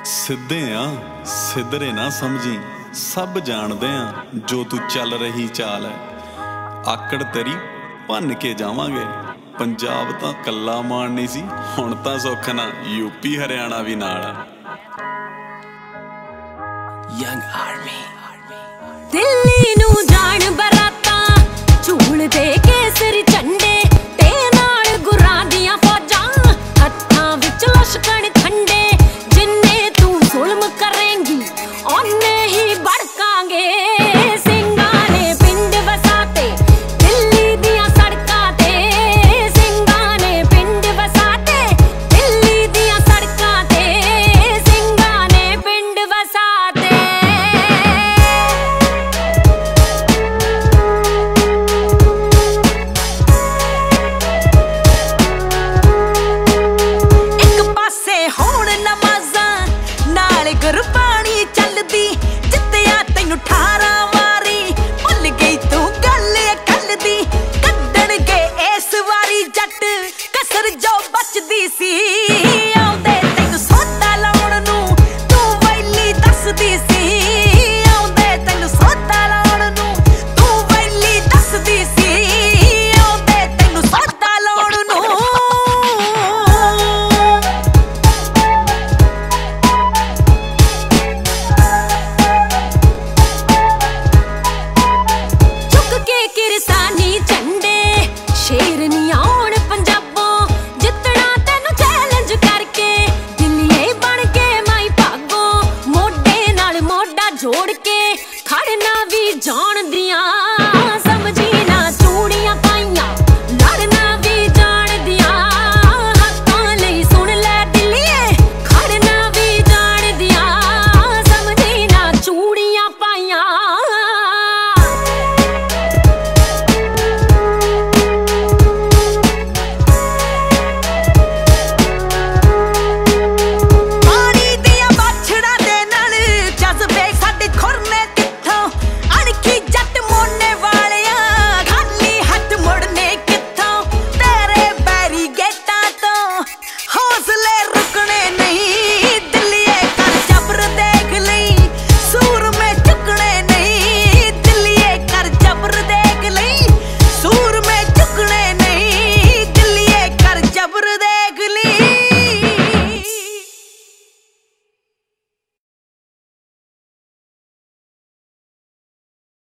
ਸਿੱਧੇ ਆ ਸਿੱਧਰੇ ਨਾ ਸਮਝੀ, ਸਭ ਜਾਣਦੇ ਆ ਜੋ ਤੂੰ ਚੱਲ ਰਹੀ ਚਾਲ ਹੈ। ਆਕੜ ਤੇਰੀ ਭੰਨ ਕੇ ਜਾਵਾਂਗੇ। ਪੰਜਾਬ ਤਾਂ ਕੱਲਾ ਮਾਣ ਨਹੀਂ ਸੀ, ਹੁਣ ਤਾਂ ਸੁੱਖ ਨਾ ਯੂਪੀ ਹਰਿਆਣਾ ਵੀ ਨਾਲ ਹੈ। ਯੰਗ ਆਰਮੀ ਦਿੱਲੀ ਨੂੰ ਜਾਣ ਬਰਾਤਾਂ, ਝੂਲ ਦੇ ਕੇਸਰੀ ਝੰਡੇ ਤੇ ਨਾਲ ਗੁਰਾਂ ਦੀਆਂ ਫੌਜਾਂ, ਹੱਥਾਂ ਵਿੱਚ ਲਸ਼ਕਣ ਖੰਡੇ। ਜਿੰਨੇ ਤੂੰ ਜ਼ੁਲਮ ਕਰੇਂਗੀ ਓਨੇ ਹੀ ਭੜਕਾਂਗੇ। ਸਿੰਘਾਂ ਨੇ ਪਿੰਡ ਵਸਾਤੇ ਦਿੱਲੀ ਦੀਆਂ ਸੜਕਾਂ ਤੇ, ਸਿੰਘਾਂ ਨੇ ਪਿੰਡ ਵਸਾਤੇ ਦਿੱਲੀ ਦੀਆਂ ਸੜਕਾਂ ਤੇ, ਸਿੰਘਾਂ ਨੇ ਪਿੰਡ ਵਸਾਤੇ। ਇੱਕ ਪਾਸੇ ਹੋਣ ਨਮਾਜ਼ਾਂ ਨਾਲ ਗੁਰਬਾਣੀ